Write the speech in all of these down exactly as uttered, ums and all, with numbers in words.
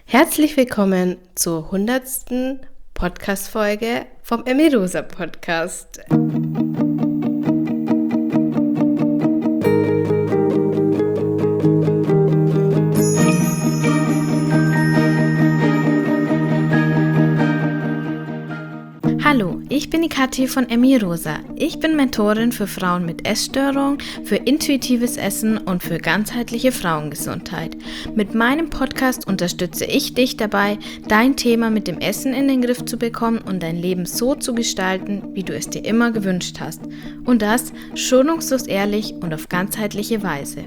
Herzlich willkommen zur hundertsten Podcast-Folge vom Emirosa Podcast. Hallo, ich bin die Kathi von Emirosa. Ich bin Mentorin für Frauen mit Essstörung, für intuitives Essen und für ganzheitliche Frauengesundheit. Mit meinem Podcast unterstütze ich dich dabei, dein Thema mit dem Essen in den Griff zu bekommen und dein Leben so zu gestalten, wie du es dir immer gewünscht hast. Und das schonungslos ehrlich und auf ganzheitliche Weise.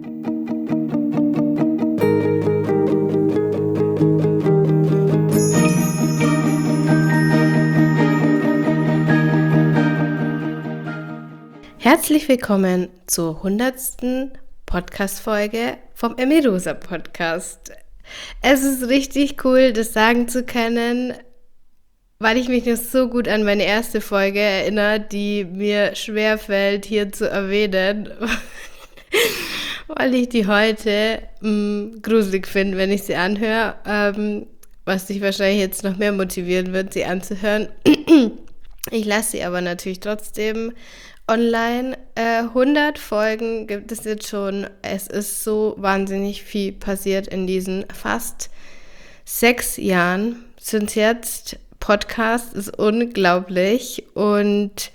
Herzlich willkommen zur hundertsten Podcast-Folge vom Emirosa Podcast. Es ist richtig cool, das sagen zu können, weil ich mich noch so gut an meine erste Folge erinnere, die mir schwerfällt hier zu erwähnen, weil ich die heute mh, gruselig finde, wenn ich sie anhöre, ähm, was dich wahrscheinlich jetzt noch mehr motivieren wird, sie anzuhören. Ich lasse sie aber natürlich trotzdem online. Äh, hundert Folgen gibt es jetzt schon. Es ist so wahnsinnig viel passiert in diesen fast sechs Jahren. Sind jetzt Podcast, ist unglaublich. Und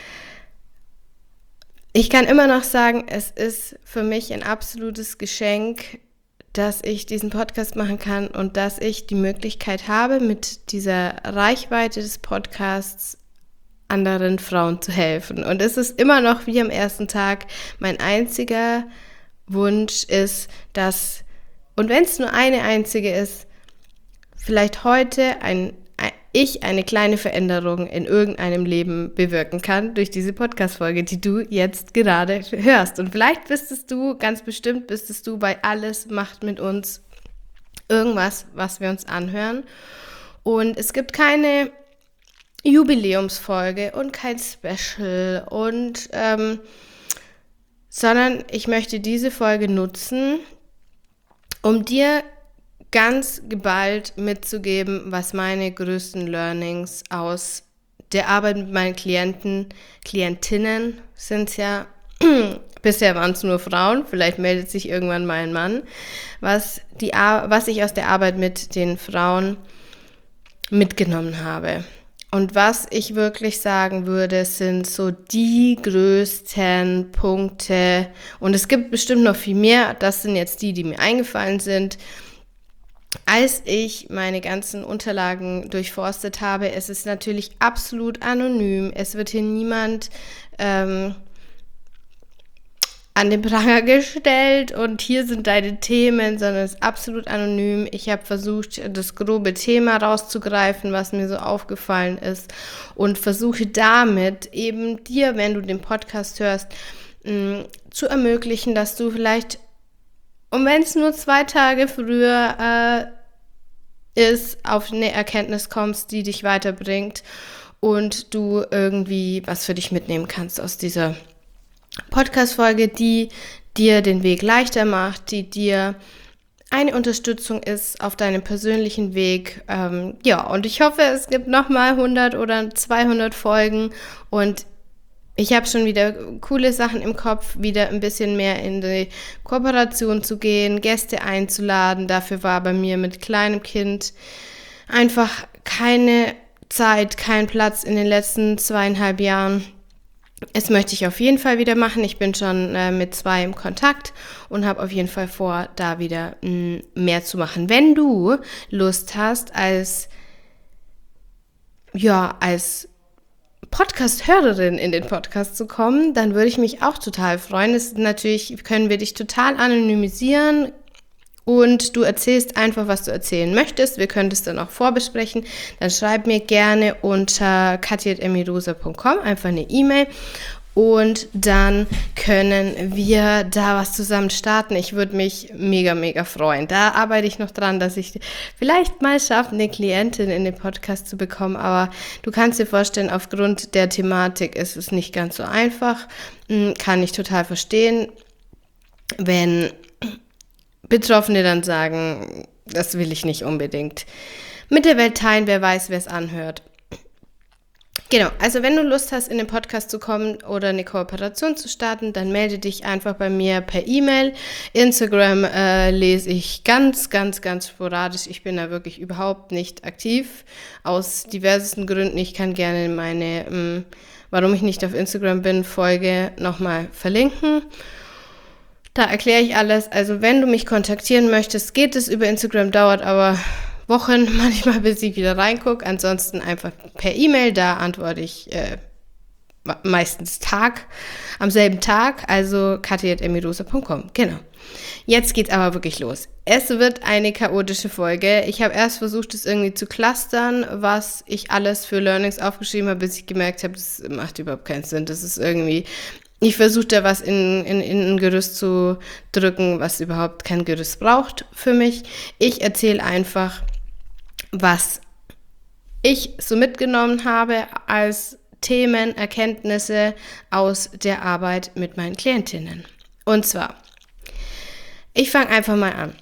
ich kann immer noch sagen, es ist für mich ein absolutes Geschenk, dass ich diesen Podcast machen kann und dass ich die Möglichkeit habe, mit dieser Reichweite des Podcasts anderen Frauen zu helfen. Und es ist immer noch wie am ersten Tag, mein einziger Wunsch ist, dass, und wenn es nur eine einzige ist, vielleicht heute ein, ein, ich eine kleine Veränderung in irgendeinem Leben bewirken kann durch diese Podcast-Folge, die du jetzt gerade hörst. Und vielleicht bist es du, ganz bestimmt bist es du, bei Alles macht mit uns irgendwas, was wir uns anhören. Und es gibt keine Jubiläumsfolge und kein Special und ähm, sondern ich möchte diese Folge nutzen, um dir ganz geballt mitzugeben, was meine größten Learnings aus der Arbeit mit meinen Klienten, Klientinnen sind es ja, bisher waren es nur Frauen, vielleicht meldet sich irgendwann mal ein Mann, was, die, was ich aus der Arbeit mit den Frauen mitgenommen habe. Und was ich wirklich sagen würde, sind so die größten Punkte, und es gibt bestimmt noch viel mehr, das sind jetzt die, die mir eingefallen sind, als ich meine ganzen Unterlagen durchforstet habe. Es ist natürlich absolut anonym, es wird hier niemand ähm, an den Pranger gestellt und hier sind deine Themen, sondern es ist absolut anonym. Ich habe versucht, das grobe Thema rauszugreifen, was mir so aufgefallen ist und versuche damit eben dir, wenn du den Podcast hörst, mh, zu ermöglichen, dass du vielleicht, und wenn es nur zwei Tage früher äh, ist, auf eine Erkenntnis kommst, die dich weiterbringt und du irgendwie was für dich mitnehmen kannst aus dieser Podcast-Folge, die dir den Weg leichter macht, die dir eine Unterstützung ist auf deinem persönlichen Weg. Ähm, ja, und ich hoffe, es gibt nochmal hundert oder zweihundert Folgen und ich habe schon wieder coole Sachen im Kopf, wieder ein bisschen mehr in die Kooperation zu gehen, Gäste einzuladen. Dafür war bei mir mit kleinem Kind einfach keine Zeit, kein Platz in den letzten zweieinhalb Jahren. Das möchte ich auf jeden Fall wieder machen. Ich bin schon äh, mit zwei im Kontakt und habe auf jeden Fall vor, da wieder mh, mehr zu machen. Wenn du Lust hast, als, ja, als Podcast-Hörerin in den Podcast zu kommen, dann würde ich mich auch total freuen. Das ist natürlich, können wir dich total anonymisieren und du erzählst einfach, was du erzählen möchtest. Wir können das dann auch vorbesprechen. Dann schreib mir gerne unter kathi at emirosa punkt com einfach eine E-Mail und dann können wir da was zusammen starten. Ich würde mich mega, mega freuen. Da arbeite ich noch dran, dass ich vielleicht mal schaffe, eine Klientin in den Podcast zu bekommen, aber du kannst dir vorstellen, aufgrund der Thematik ist es nicht ganz so einfach. Kann ich total verstehen, wenn Betroffene dann sagen, das will ich nicht unbedingt mit der Welt teilen, wer weiß, wer es anhört. Genau, also wenn du Lust hast, in den Podcast zu kommen oder eine Kooperation zu starten, dann melde dich einfach bei mir per E-Mail. Instagram äh, lese ich ganz, ganz, ganz sporadisch. Ich bin da wirklich überhaupt nicht aktiv, aus diversesten Gründen. Ich kann gerne meine, ähm, warum ich nicht auf Instagram bin, Folge nochmal verlinken. Da erkläre ich alles. Also wenn du mich kontaktieren möchtest, geht es über Instagram, dauert aber Wochen manchmal, bis ich wieder reingucke. Ansonsten einfach per E-Mail, da antworte ich äh, meistens Tag, am selben Tag, also katja at emirosa punkt com. Genau. Jetzt geht's aber wirklich los. Es wird eine chaotische Folge. Ich habe erst versucht, es irgendwie zu clustern, was ich alles für Learnings aufgeschrieben habe, bis ich gemerkt habe, das macht überhaupt keinen Sinn. Das ist irgendwie, ich versuche da was in, in, in ein Gerüst zu drücken, was überhaupt kein Gerüst braucht für mich. Ich erzähle einfach, was ich so mitgenommen habe als Themen, Erkenntnisse aus der Arbeit mit meinen Klientinnen. Und zwar, ich fange einfach mal an.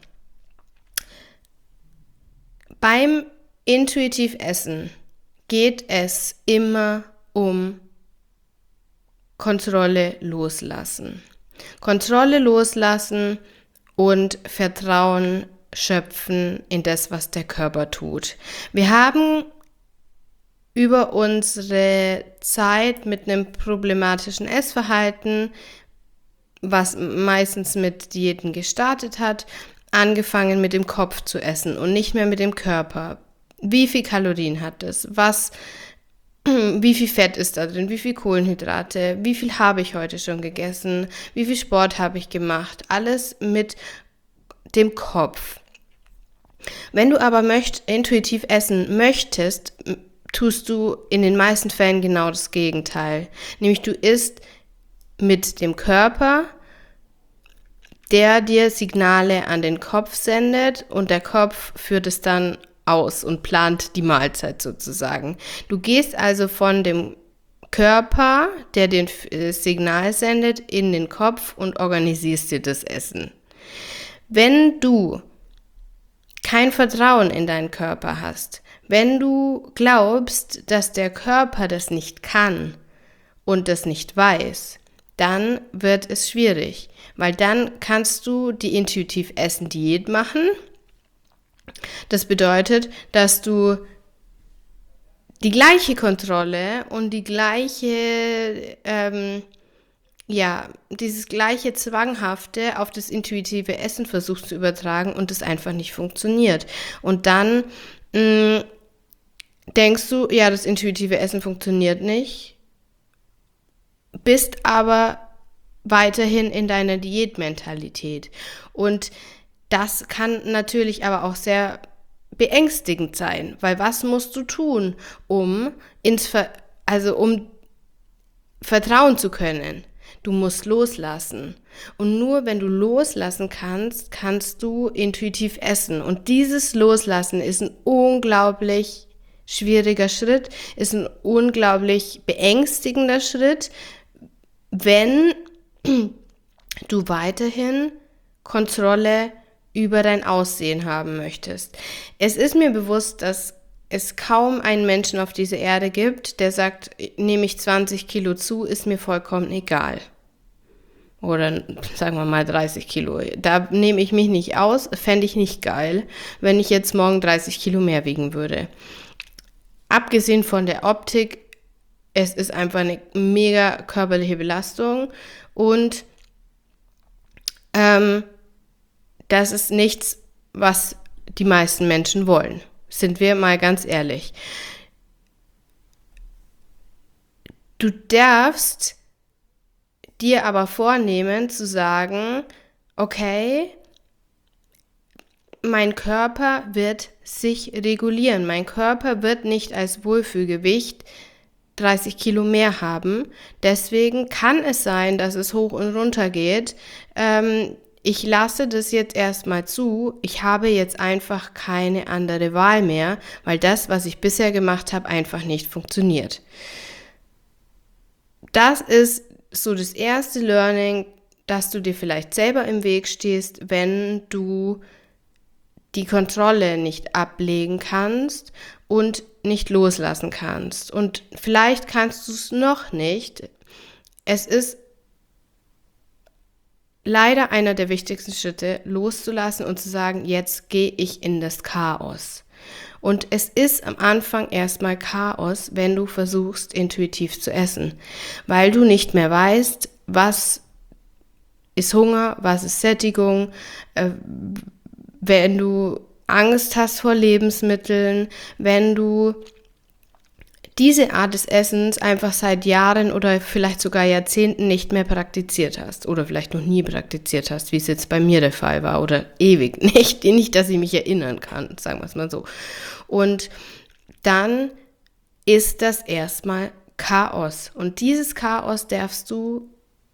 Beim intuitiv Essen geht es immer um Kontrolle loslassen. Kontrolle loslassen und Vertrauen schöpfen in das, was der Körper tut. Wir haben über unsere Zeit mit einem problematischen Essverhalten, was meistens mit Diäten gestartet hat, angefangen mit dem Kopf zu essen und nicht mehr mit dem Körper. Wie viel Kalorien hat es? Was, wie viel Fett ist da drin? Wie viel Kohlenhydrate? Wie viel habe ich heute schon gegessen? Wie viel Sport habe ich gemacht? Alles mit dem Kopf. Wenn du aber möcht, intuitiv essen möchtest, tust du in den meisten Fällen genau das Gegenteil. Nämlich du isst mit dem Körper, der dir Signale an den Kopf sendet und der Kopf führt es dann aus und plant die Mahlzeit sozusagen. Du gehst also von dem Körper, der den Signal sendet, in den Kopf und organisierst dir das Essen. Wenn du kein Vertrauen in deinen Körper hast, wenn du glaubst, dass der Körper das nicht kann und das nicht weiß, dann wird es schwierig, weil dann kannst du die intuitiv Essen Diät machen. Das bedeutet, dass du die gleiche Kontrolle und die gleiche, ähm, ja, dieses gleiche Zwanghafte auf das intuitive Essen versuchst zu übertragen und es einfach nicht funktioniert. Und dann mh, denkst du, ja, das intuitive Essen funktioniert nicht, bist aber weiterhin in deiner Diätmentalität. Und das kann natürlich aber auch sehr beängstigend sein, weil was musst du tun, um ins Ver- also um vertrauen zu können? Du musst loslassen. Und nur wenn du loslassen kannst, kannst du intuitiv essen. Und dieses Loslassen ist ein unglaublich schwieriger Schritt, ist ein unglaublich beängstigender Schritt, wenn du weiterhin Kontrolle über dein Aussehen haben möchtest. Es ist mir bewusst, dass es kaum einen Menschen auf dieser Erde gibt, der sagt, nehme ich zwanzig Kilo zu, ist mir vollkommen egal. Oder sagen wir mal dreißig Kilo. Da nehme ich mich nicht aus, fände ich nicht geil, wenn ich jetzt morgen dreißig Kilo mehr wiegen würde. Abgesehen von der Optik, es ist einfach eine mega körperliche Belastung und ähm, das ist nichts, was die meisten Menschen wollen. Sind wir mal ganz ehrlich. Du darfst dir aber vornehmen zu sagen, okay, mein Körper wird sich regulieren. Mein Körper wird nicht als Wohlfühlgewicht dreißig Kilo mehr haben. Deswegen kann es sein, dass es hoch und runter geht. Ähm, ich lasse das jetzt erstmal zu. Ich habe jetzt einfach keine andere Wahl mehr, weil das, was ich bisher gemacht habe, einfach nicht funktioniert. Das ist so das erste Learning, dass du dir vielleicht selber im Weg stehst, wenn du die Kontrolle nicht ablegen kannst und nicht loslassen kannst. Und vielleicht kannst du es noch nicht. Es ist leider einer der wichtigsten Schritte, loszulassen und zu sagen, jetzt gehe ich in das Chaos. Und es ist am Anfang erstmal Chaos, wenn du versuchst, intuitiv zu essen, weil du nicht mehr weißt, was ist Hunger, was ist Sättigung, äh, wenn du Angst hast vor Lebensmitteln, wenn du diese Art des Essens einfach seit Jahren oder vielleicht sogar Jahrzehnten nicht mehr praktiziert hast oder vielleicht noch nie praktiziert hast, wie es jetzt bei mir der Fall war oder ewig nicht, nicht, dass ich mich erinnern kann, sagen wir es mal so. Und dann ist das erstmal Chaos und dieses Chaos darfst du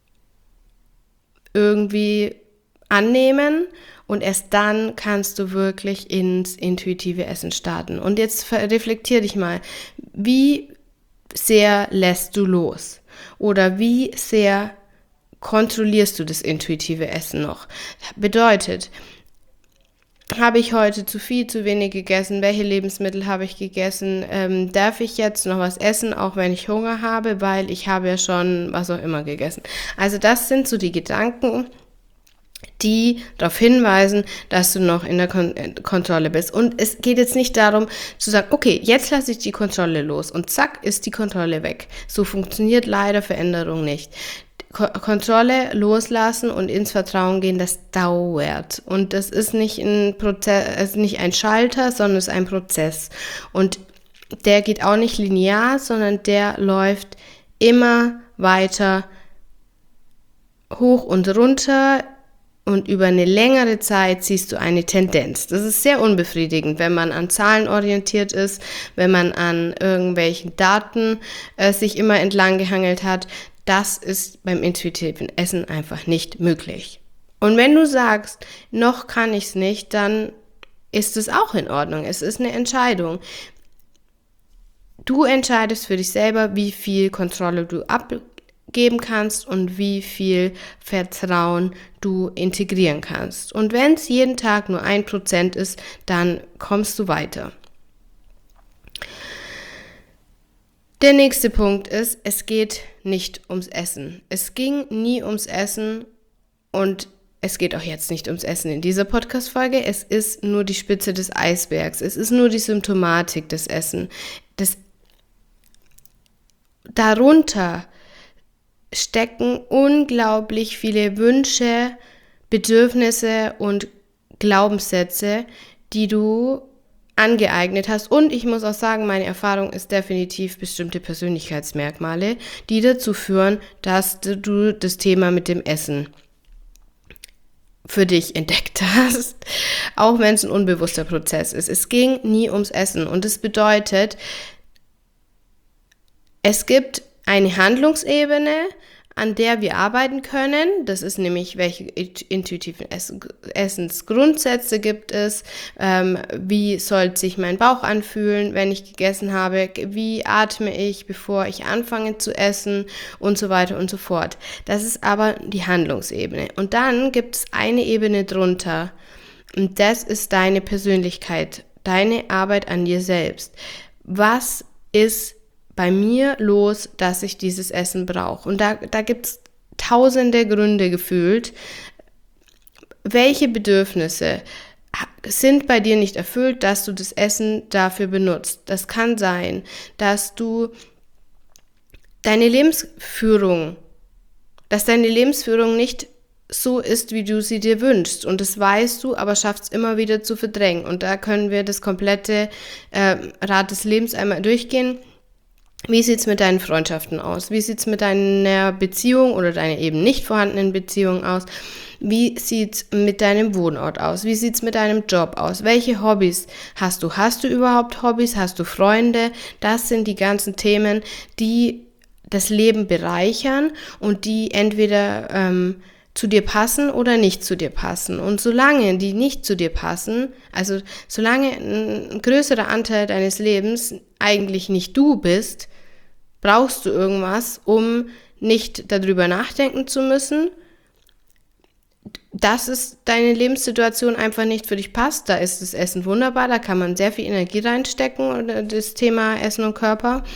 irgendwie annehmen und erst dann kannst du wirklich ins intuitive Essen starten. Und jetzt reflektier dich mal, wie sehr lässt du los? Oder wie sehr kontrollierst du das intuitive Essen noch? Bedeutet, habe ich heute zu viel, zu wenig gegessen? Welche Lebensmittel habe ich gegessen? Ähm, darf ich jetzt noch was essen, auch wenn ich Hunger habe? Weil ich habe ja schon was auch immer gegessen. Also das sind so die Gedanken, die darauf hinweisen, dass du noch in der Kon- Kontrolle bist. Und es geht jetzt nicht darum zu sagen, okay, jetzt lasse ich die Kontrolle los und zack, ist die Kontrolle weg. So funktioniert leider Veränderung nicht. Ko- Kontrolle loslassen und ins Vertrauen gehen, das dauert. Und das ist nicht ein Prozess, ist nicht ein Schalter, sondern es ist ein Prozess. Und der geht auch nicht linear, sondern der läuft immer weiter hoch und runter. Und über eine längere Zeit siehst du eine Tendenz. Das ist sehr unbefriedigend, wenn man an Zahlen orientiert ist, wenn man an irgendwelchen Daten äh, sich immer entlang gehangelt hat. Das ist beim intuitiven Essen einfach nicht möglich. Und wenn du sagst, noch kann ich es nicht, dann ist es auch in Ordnung. Es ist eine Entscheidung. Du entscheidest für dich selber, wie viel Kontrolle du abgibst. geben kannst und wie viel Vertrauen du integrieren kannst. Und wenn es jeden Tag nur ein Prozent ist, dann kommst du weiter. Der nächste Punkt ist, es geht nicht ums Essen. Es ging nie ums Essen und es geht auch jetzt nicht ums Essen in dieser Podcast-Folge. Es ist nur die Spitze des Eisbergs. Es ist nur die Symptomatik des Essen. Das darunter stecken unglaublich viele Wünsche, Bedürfnisse und Glaubenssätze, die du angeeignet hast. Und ich muss auch sagen, meine Erfahrung ist definitiv bestimmte Persönlichkeitsmerkmale, die dazu führen, dass du das Thema mit dem Essen für dich entdeckt hast, auch wenn es ein unbewusster Prozess ist. Es ging nie ums Essen und das bedeutet, es gibt eine Handlungsebene, an der wir arbeiten können. Das ist nämlich, welche intuitiven Essensgrundsätze gibt es, ähm, wie soll sich mein Bauch anfühlen, wenn ich gegessen habe, wie atme ich, bevor ich anfange zu essen und so weiter und so fort. Das ist aber die Handlungsebene. Und dann gibt es eine Ebene drunter und das ist deine Persönlichkeit, deine Arbeit an dir selbst. Was ist bei mir los, dass ich dieses Essen brauche? Und da, da gibt es tausende Gründe gefühlt. Welche Bedürfnisse sind bei dir nicht erfüllt, dass du das Essen dafür benutzt? Das kann sein, dass du deine Lebensführung, dass deine Lebensführung nicht so ist, wie du sie dir wünschst. Und das weißt du, aber schaffst immer wieder zu verdrängen. Und da können wir das komplette äh, Rad des Lebens einmal durchgehen. Wie sieht es mit deinen Freundschaften aus? Wie sieht es mit deiner Beziehung oder deiner eben nicht vorhandenen Beziehung aus? Wie sieht es mit deinem Wohnort aus? Wie sieht es mit deinem Job aus? Welche Hobbys hast du? Hast du überhaupt Hobbys? Hast du Freunde? Das sind die ganzen Themen, die das Leben bereichern und die entweder ähm, zu dir passen oder nicht zu dir passen. Und solange die nicht zu dir passen, also solange ein größerer Anteil deines Lebens eigentlich nicht du bist, brauchst du irgendwas, um nicht darüber nachdenken zu müssen, dass es deine Lebenssituation einfach nicht für dich passt. Da ist das Essen wunderbar, da kann man sehr viel Energie reinstecken, das Thema Essen und Körper.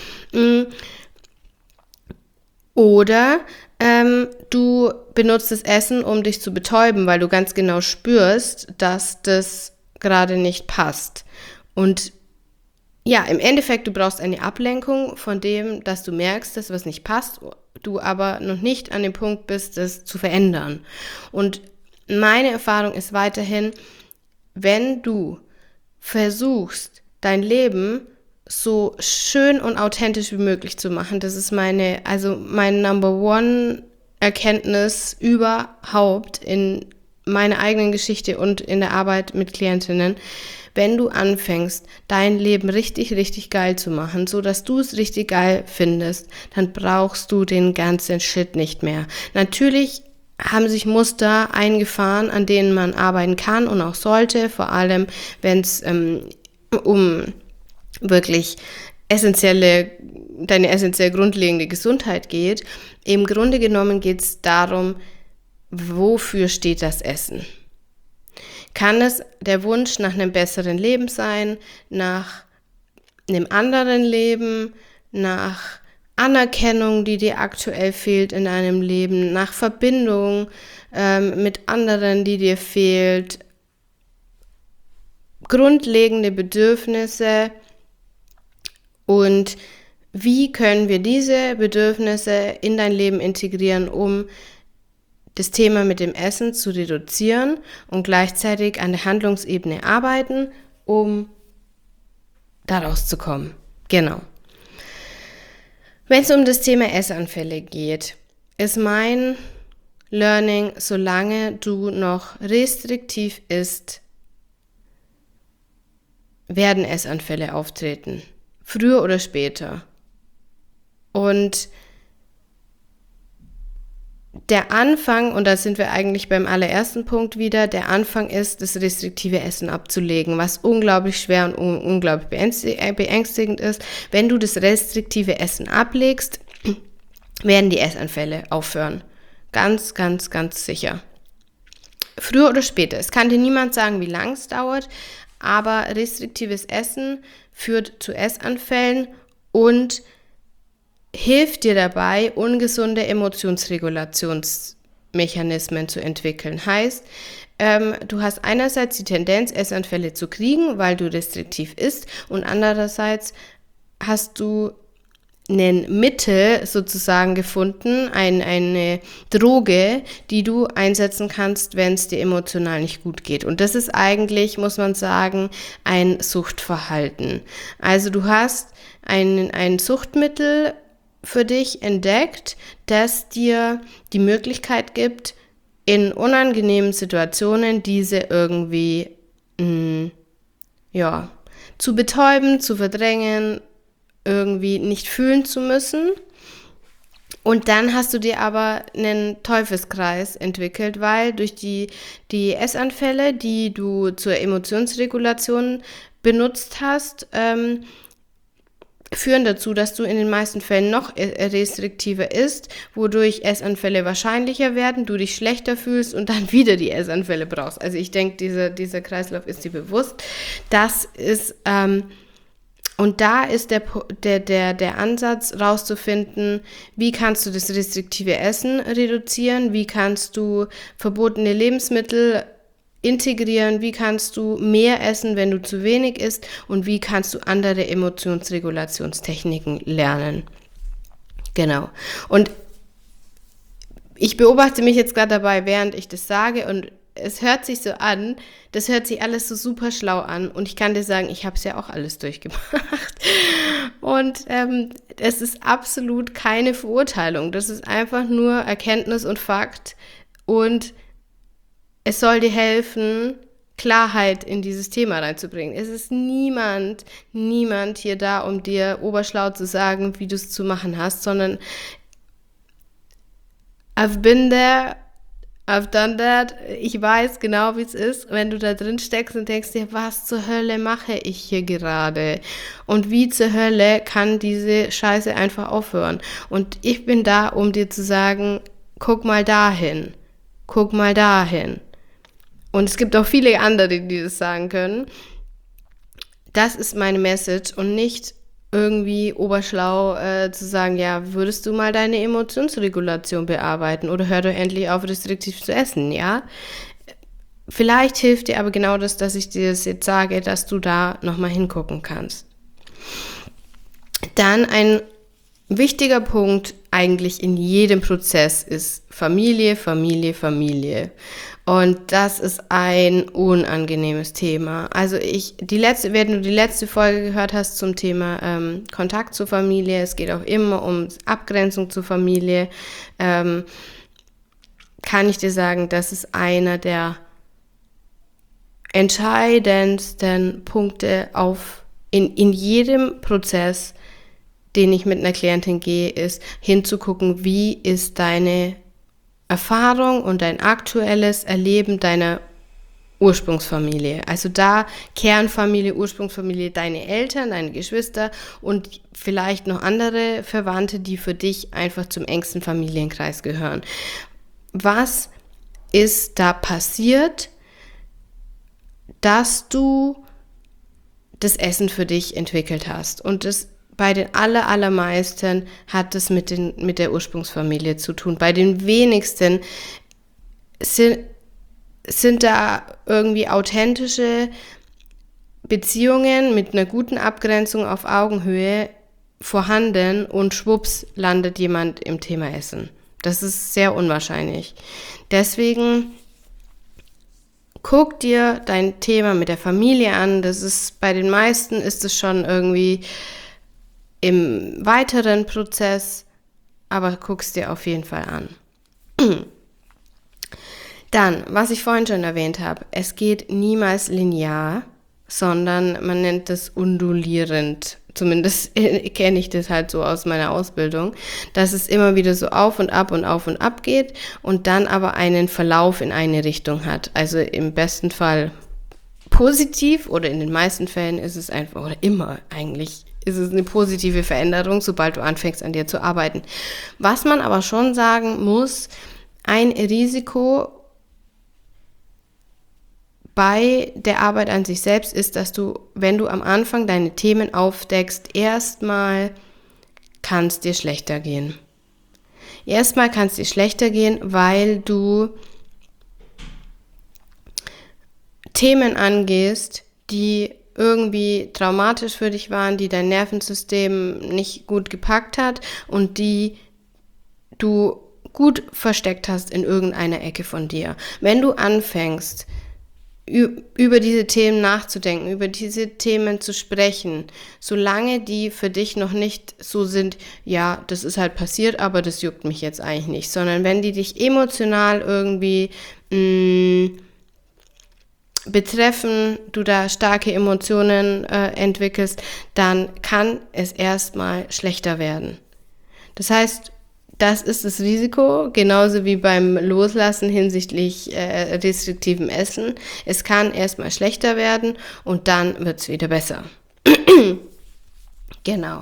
Oder ähm, du benutzt das Essen, um dich zu betäuben, weil du ganz genau spürst, dass das gerade nicht passt. Und ja, im Endeffekt, du brauchst eine Ablenkung von dem, dass du merkst, dass was nicht passt, du aber noch nicht an dem Punkt bist, das zu verändern. Und meine Erfahrung ist weiterhin, wenn du versuchst, dein Leben so schön und authentisch wie möglich zu machen, das ist meine, also mein Number One Erkenntnis überhaupt in meiner eigenen Geschichte und in der Arbeit mit Klientinnen, wenn du anfängst, dein Leben richtig, richtig geil zu machen, so dass du es richtig geil findest, dann brauchst du den ganzen Shit nicht mehr. Natürlich haben sich Muster eingefahren, an denen man arbeiten kann und auch sollte, vor allem wenn es ähm, um wirklich essentielle, deine essentiell grundlegende Gesundheit geht. Im Grunde genommen geht es darum, wofür steht das Essen? Kann es der Wunsch nach einem besseren Leben sein, nach einem anderen Leben, nach Anerkennung, die dir aktuell fehlt in deinem Leben, nach Verbindung ähm, mit anderen, die dir fehlt, grundlegende Bedürfnisse und wie können wir diese Bedürfnisse in dein Leben integrieren, um das Thema mit dem Essen zu reduzieren und gleichzeitig an der Handlungsebene arbeiten, um da rauszukommen. Genau. Wenn es um das Thema Essanfälle geht, ist mein Learning, solange du noch restriktiv isst, werden Essanfälle auftreten. Früher oder später. Und der Anfang, und da sind wir eigentlich beim allerersten Punkt wieder, der Anfang ist, das restriktive Essen abzulegen, was unglaublich schwer und un- unglaublich beängstigend ist. Wenn du das restriktive Essen ablegst, werden die Essanfälle aufhören. Ganz, ganz, ganz sicher. Früher oder später. Es kann dir niemand sagen, wie lange es dauert, aber restriktives Essen führt zu Essanfällen und hilft dir dabei, ungesunde Emotionsregulationsmechanismen zu entwickeln. Heißt, ähm, du hast einerseits die Tendenz, Essanfälle zu kriegen, weil du restriktiv isst, und andererseits hast du ein Mittel sozusagen gefunden, ein, eine Droge, die du einsetzen kannst, wenn es dir emotional nicht gut geht. Und das ist eigentlich, muss man sagen, ein Suchtverhalten. Also du hast ein, ein Suchtmittel für dich entdeckt, das dir die Möglichkeit gibt, in unangenehmen Situationen diese irgendwie mh, ja, zu betäuben, zu verdrängen, irgendwie nicht fühlen zu müssen. Und dann hast du dir aber einen Teufelskreis entwickelt, weil durch die, die Essanfälle, die du zur Emotionsregulation benutzt hast, ähm, führen dazu, dass du in den meisten Fällen noch restriktiver isst, wodurch Essanfälle wahrscheinlicher werden, du dich schlechter fühlst und dann wieder die Essanfälle brauchst. Also ich denke, diese, dieser Kreislauf ist dir bewusst. Das ist, ähm, und da ist der, der, der, der Ansatz rauszufinden, wie kannst du das restriktive Essen reduzieren, wie kannst du verbotene Lebensmittel integrieren, wie kannst du mehr essen, wenn du zu wenig isst, und wie kannst du andere Emotionsregulationstechniken lernen. Genau. Und ich beobachte mich jetzt gerade dabei, während ich das sage, und es hört sich so an, das hört sich alles so super schlau an, und ich kann dir sagen, ich habe es ja auch alles durchgemacht. Und ähm, es ist absolut keine Verurteilung, das ist einfach nur Erkenntnis und Fakt, und es soll dir helfen, Klarheit in dieses Thema reinzubringen. Es ist niemand, niemand hier da, um dir oberschlau zu sagen, wie du es zu machen hast, sondern I've been there, I've done that. Ich weiß genau, wie es ist, wenn du da drin steckst und denkst dir, was zur Hölle mache ich hier gerade? Und wie zur Hölle kann diese Scheiße einfach aufhören? Und ich bin da, um dir zu sagen, guck mal dahin, guck mal dahin. Und es gibt auch viele andere, die das sagen können. Das ist meine Message und nicht irgendwie oberschlau äh, zu sagen, ja, würdest du mal deine Emotionsregulation bearbeiten oder hör doch endlich auf, restriktiv zu essen, ja? Vielleicht hilft dir aber genau das, dass ich dir das jetzt sage, dass du da nochmal hingucken kannst. Dann ein wichtiger Punkt eigentlich in jedem Prozess ist Familie, Familie, Familie. Und das ist ein unangenehmes Thema. Also ich, die letzte, wenn du die letzte Folge gehört hast zum Thema ähm, Kontakt zur Familie, es geht auch immer um Abgrenzung zur Familie, ähm, kann ich dir sagen, das ist einer der entscheidendsten Punkte auf, in, in jedem Prozess, den ich mit einer Klientin gehe, ist hinzugucken, wie ist deine Erfahrung und dein aktuelles Erleben deiner Ursprungsfamilie. Also da Kernfamilie, Ursprungsfamilie, deine Eltern, deine Geschwister und vielleicht noch andere Verwandte, die für dich einfach zum engsten Familienkreis gehören. Was ist da passiert, dass du das Essen für dich entwickelt hast? Und das bei den aller, allermeisten hat es mit, den, mit der Ursprungsfamilie zu tun. Bei den wenigsten sind, sind da irgendwie authentische Beziehungen mit einer guten Abgrenzung auf Augenhöhe vorhanden und schwupps landet jemand im Thema Essen. Das ist sehr unwahrscheinlich. Deswegen guck dir dein Thema mit der Familie an. Das ist, bei den meisten ist es schon irgendwie im weiteren Prozess, aber guck's dir auf jeden Fall an. Dann, was ich vorhin schon erwähnt habe, es geht niemals linear, sondern man nennt das undulierend. Zumindest kenne ich das halt so aus meiner Ausbildung, dass es immer wieder so auf und ab und auf und ab geht und dann aber einen Verlauf in eine Richtung hat. Also im besten Fall positiv oder in den meisten Fällen ist es einfach, oder immer eigentlich, ist es eine positive Veränderung, sobald du anfängst, an dir zu arbeiten. Was man aber schon sagen muss, ein Risiko bei der Arbeit an sich selbst ist, dass du, wenn du am Anfang deine Themen aufdeckst, erstmal kann es dir schlechter gehen. Erstmal kann es dir schlechter gehen, weil du Themen angehst, die irgendwie traumatisch für dich waren, die dein Nervensystem nicht gut gepackt hat und die du gut versteckt hast in irgendeiner Ecke von dir. Wenn du anfängst, über diese Themen nachzudenken, über diese Themen zu sprechen, solange die für dich noch nicht so sind, ja, das ist halt passiert, aber das juckt mich jetzt eigentlich nicht, sondern wenn die dich emotional irgendwie mh, betreffen, du da starke Emotionen äh, entwickelst, dann kann es erstmal schlechter werden. Das heißt, das ist das Risiko, genauso wie beim Loslassen hinsichtlich äh, restriktivem Essen. Es kann erstmal schlechter werden und dann wird es wieder besser. Genau.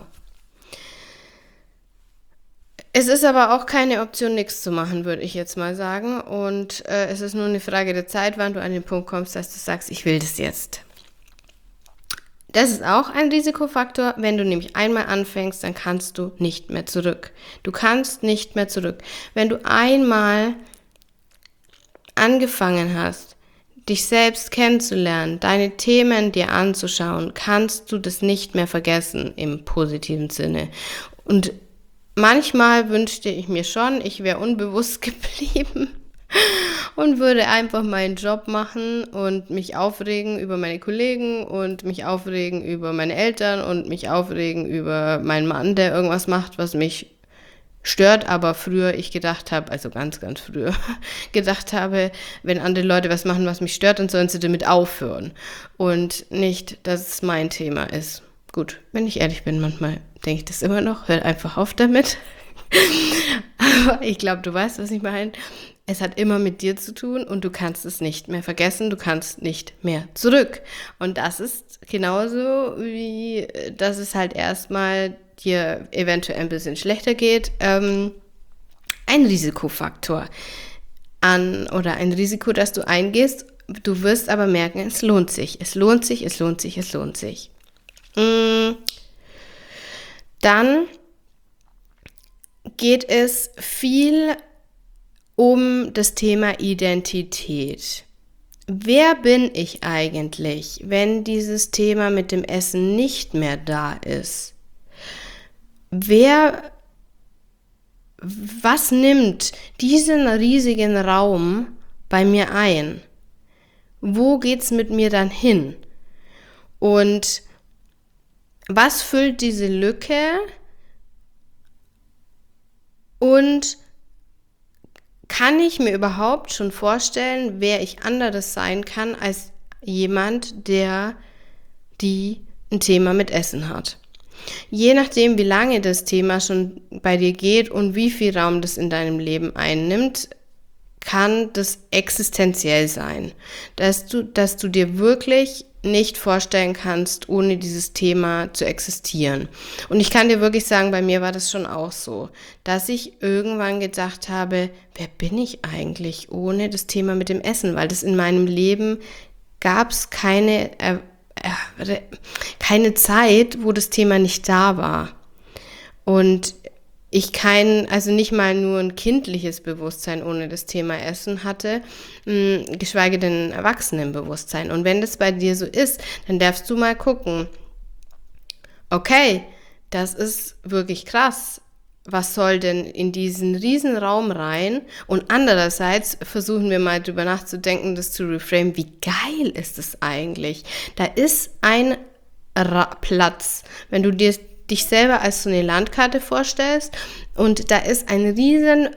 Es ist aber auch keine Option, nichts zu machen, würde ich jetzt mal sagen. Und äh, es ist nur eine Frage der Zeit, wann du an den Punkt kommst, dass du sagst, ich will das jetzt. Das ist auch ein Risikofaktor. Wenn du nämlich einmal anfängst, dann kannst du nicht mehr zurück. Du kannst nicht mehr zurück. Wenn du einmal angefangen hast, dich selbst kennenzulernen, deine Themen dir anzuschauen, kannst du das nicht mehr vergessen im positiven Sinne. Und manchmal wünschte ich mir schon, ich wäre unbewusst geblieben und würde einfach meinen Job machen und mich aufregen über meine Kollegen und mich aufregen über meine Eltern und mich aufregen über meinen Mann, der irgendwas macht, was mich stört, aber früher ich gedacht habe, also ganz, ganz früher, gedacht habe, wenn andere Leute was machen, was mich stört, dann sollen sie damit aufhören und nicht, dass es mein Thema ist. Gut, wenn ich ehrlich bin, manchmal denke ich das immer noch, hört einfach auf damit. Aber ich glaube, du weißt, was ich meine. Es hat immer mit dir zu tun und du kannst es nicht mehr vergessen, du kannst nicht mehr zurück. Und das ist genauso wie, dass es halt erstmal dir eventuell ein bisschen schlechter geht, ähm, ein Risikofaktor an oder ein Risiko, das du eingehst, du wirst aber merken, es lohnt sich, es lohnt sich, es lohnt sich, es lohnt sich. Dann geht es viel um das Thema Identität. Wer bin ich eigentlich, wenn dieses Thema mit dem Essen nicht mehr da ist? Wer, was nimmt diesen riesigen Raum bei mir ein? Wo geht's mit mir dann hin? Und was füllt diese Lücke? Und kann ich mir überhaupt schon vorstellen, wer ich anderes sein kann als jemand, der, die ein Thema mit Essen hat? Je nachdem, wie lange das Thema schon bei dir geht und wie viel Raum das in deinem Leben einnimmt, kann das existenziell sein, dass du, dass du dir wirklich nicht vorstellen kannst, ohne dieses Thema zu existieren. Und ich kann dir wirklich sagen, bei mir war das schon auch so, dass ich irgendwann gedacht habe, wer bin ich eigentlich ohne das Thema mit dem Essen? Weil das in meinem Leben gab es keine, äh, äh, keine Zeit, wo das Thema nicht da war. Und ich kein, also nicht mal nur ein kindliches Bewusstsein ohne das Thema Essen hatte, mh, geschweige denn ein Erwachsenenbewusstsein. Und wenn das bei dir so ist, dann darfst du mal gucken, okay, das ist wirklich krass. Was soll denn in diesen riesen Raum rein? Und andererseits versuchen wir mal drüber nachzudenken, das zu reframen, wie geil ist es eigentlich? Da ist ein Ra- Platz, wenn du dir dich selber als so eine Landkarte vorstellst und da ist ein riesen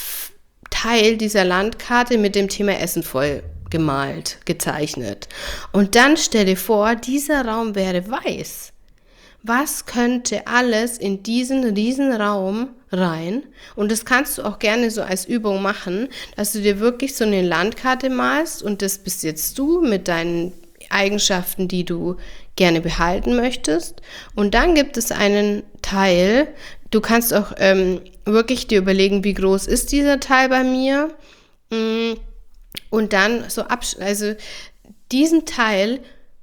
Teil dieser Landkarte mit dem Thema Essen voll gemalt, gezeichnet. Und dann stell dir vor, dieser Raum wäre weiß. Was könnte alles in diesen riesen Raum rein? Und das kannst du auch gerne so als Übung machen, dass du dir wirklich so eine Landkarte malst und das bist jetzt du mit deinen Eigenschaften, die du gerne behalten möchtest. Und dann gibt es einen Teil, du kannst auch ähm, wirklich dir überlegen, wie groß ist dieser Teil bei mir und dann so absch- also diesen Teil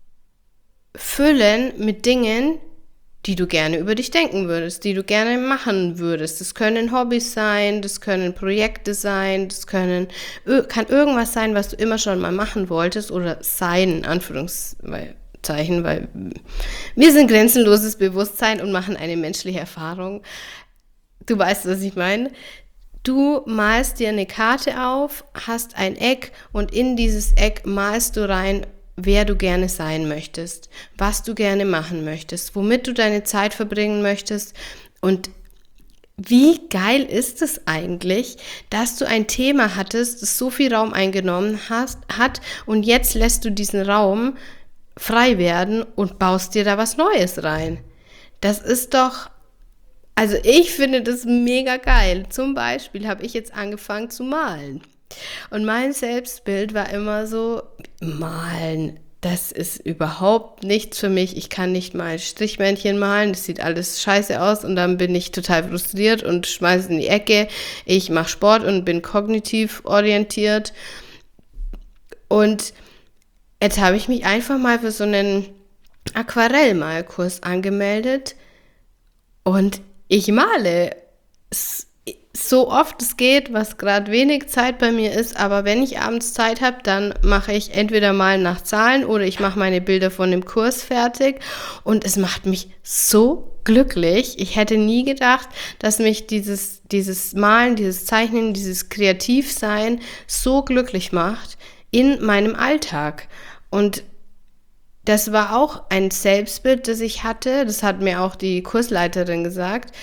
füllen mit Dingen, die du gerne über dich denken würdest, die du gerne machen würdest. Das können Hobbys sein, das können Projekte sein, das können, kann irgendwas sein, was du immer schon mal machen wolltest oder sein, in Anführungszeichen, weil wir sind grenzenloses Bewusstsein und machen eine menschliche Erfahrung. Du weißt, was ich meine. Du malst dir eine Karte auf, hast ein Eck und in dieses Eck malst du rein, wer du gerne sein möchtest, was du gerne machen möchtest, womit du deine Zeit verbringen möchtest. Und wie geil ist es eigentlich, dass du ein Thema hattest, das so viel Raum eingenommen hast, hat und jetzt lässt du diesen Raum frei werden und baust dir da was Neues rein. Das ist doch, also ich finde das mega geil. Zum Beispiel habe ich jetzt angefangen zu malen. Und mein Selbstbild war immer so, malen, das ist überhaupt nichts für mich. Ich kann nicht mal Strichmännchen malen, das sieht alles scheiße aus und dann bin ich total frustriert und schmeiße es in die Ecke. Ich mache Sport und bin kognitiv orientiert. Und jetzt habe ich mich einfach mal für so einen Aquarellmalkurs angemeldet und ich male so oft es geht, was gerade wenig Zeit bei mir ist, aber wenn ich abends Zeit habe, dann mache ich entweder mal nach Zahlen oder ich mache meine Bilder von dem Kurs fertig und es macht mich so glücklich. Ich hätte nie gedacht, dass mich dieses, dieses Malen, dieses Zeichnen, dieses Kreativsein so glücklich macht in meinem Alltag. Und das war auch ein Selbstbild, das ich hatte, das hat mir auch die Kursleiterin gesagt,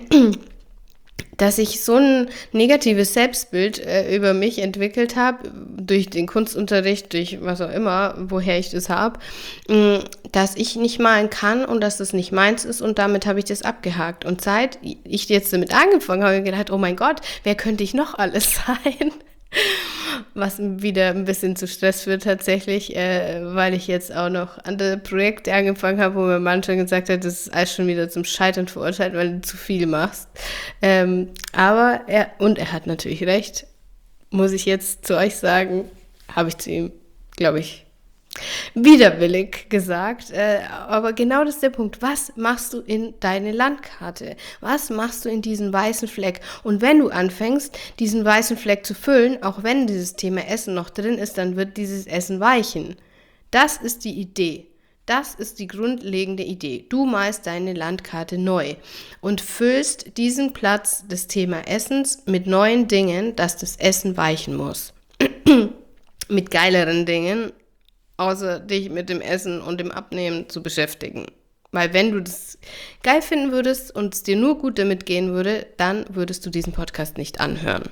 dass ich so ein negatives Selbstbild äh, über mich entwickelt habe, durch den Kunstunterricht, durch was auch immer, woher ich das habe, mh, dass ich nicht malen kann und dass das nicht meins ist und damit habe ich das abgehakt. Und seit ich jetzt damit angefangen habe, habe ich gedacht, oh mein Gott, wer könnte ich noch alles sein? Was wieder ein bisschen zu Stress führt tatsächlich, äh, weil ich jetzt auch noch andere Projekte angefangen habe, wo mein Mann schon gesagt hat, das ist alles schon wieder zum Scheitern verurteilt, weil du zu viel machst. Ähm, aber er, und er hat natürlich recht, muss ich jetzt zu euch sagen, habe ich zu ihm glaube ich, widerwillig gesagt, äh, aber genau das ist der Punkt. Was machst du in deine Landkarte? Was machst du in diesen weißen Fleck? Und wenn du anfängst, diesen weißen Fleck zu füllen, auch wenn dieses Thema Essen noch drin ist, dann wird dieses Essen weichen. Das ist die Idee. Das ist die grundlegende Idee. Du malst deine Landkarte neu und füllst diesen Platz des Thema Essens mit neuen Dingen, dass das Essen weichen muss. Mit geileren Dingen, außer dich mit dem Essen und dem Abnehmen zu beschäftigen. Weil wenn du das geil finden würdest und es dir nur gut damit gehen würde, dann würdest du diesen Podcast nicht anhören.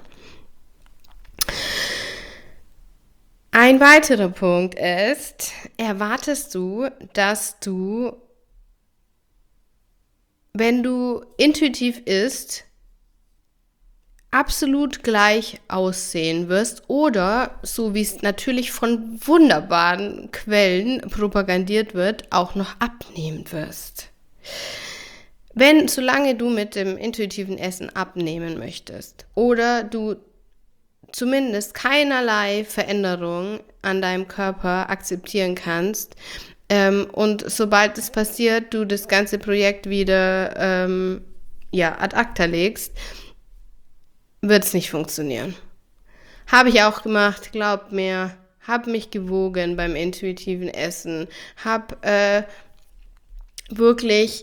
Ein weiterer Punkt ist, erwartest du, dass du, wenn du intuitiv isst, absolut gleich aussehen wirst oder, so wie es natürlich von wunderbaren Quellen propagandiert wird, auch noch abnehmen wirst. Wenn, solange du mit dem intuitiven Essen abnehmen möchtest oder du zumindest keinerlei Veränderung an deinem Körper akzeptieren kannst ähm, und sobald es passiert, du das ganze Projekt wieder ähm, ja, ad acta legst, wird es nicht funktionieren. Habe ich auch gemacht, glaubt mir, habe mich gewogen beim intuitiven Essen, habe äh, wirklich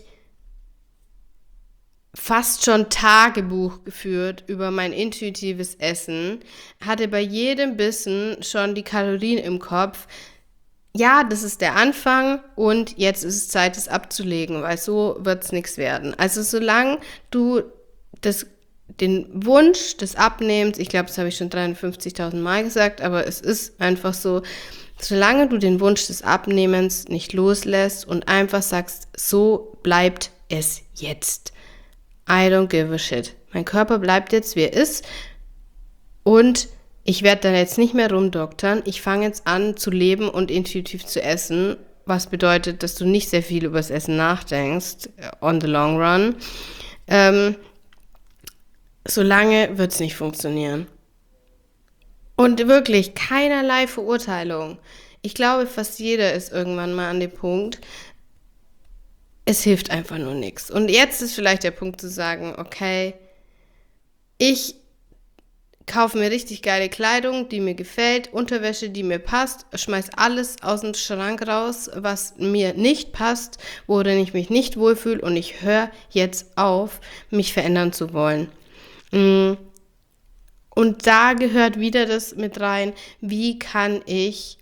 fast schon Tagebuch geführt über mein intuitives Essen, hatte bei jedem Bissen schon die Kalorien im Kopf. Ja, das ist der Anfang und jetzt ist es Zeit, es abzulegen, weil so wird es nichts werden. Also solange du das, den Wunsch des Abnehmens, ich glaube, das habe ich schon dreihundertfünfzigtausend Mal gesagt, aber es ist einfach so, solange du den Wunsch des Abnehmens nicht loslässt und einfach sagst, so bleibt es jetzt. I don't give a shit. Mein Körper bleibt jetzt, wie er ist und ich werde dann jetzt nicht mehr rumdoktern. Ich fange jetzt an zu leben und intuitiv zu essen, was bedeutet, dass du nicht sehr viel über das Essen nachdenkst, on the long run. Ähm, solange wird es nicht funktionieren. Und wirklich keinerlei Verurteilung. Ich glaube, fast jeder ist irgendwann mal an dem Punkt, es hilft einfach nur nichts. Und jetzt ist vielleicht der Punkt zu sagen, okay, ich kaufe mir richtig geile Kleidung, die mir gefällt, Unterwäsche, die mir passt, schmeiß alles aus dem Schrank raus, was mir nicht passt, worin ich mich nicht wohlfühle und ich höre jetzt auf, mich verändern zu wollen. Und da gehört wieder das mit rein, wie kann ich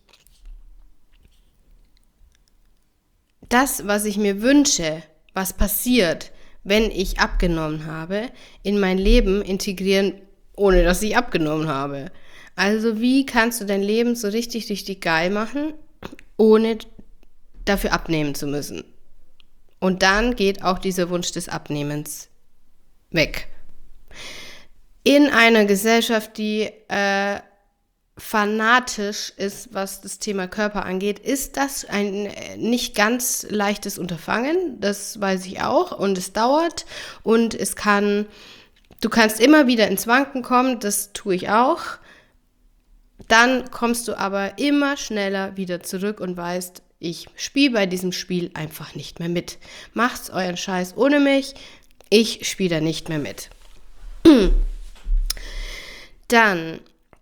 das, was ich mir wünsche, was passiert, wenn ich abgenommen habe, in mein Leben integrieren, ohne dass ich abgenommen habe. Also wie kannst du dein Leben so richtig, richtig geil machen, ohne dafür abnehmen zu müssen? Und dann geht auch dieser Wunsch des Abnehmens weg. In einer Gesellschaft, die äh, fanatisch ist, was das Thema Körper angeht, ist das ein nicht ganz leichtes Unterfangen, das weiß ich auch, und es dauert und es kann, du kannst immer wieder ins Wanken kommen, das tue ich auch, dann kommst du aber immer schneller wieder zurück und weißt, ich spiele bei diesem Spiel einfach nicht mehr mit. Macht's euren Scheiß ohne mich, ich spiele da nicht mehr mit. Dann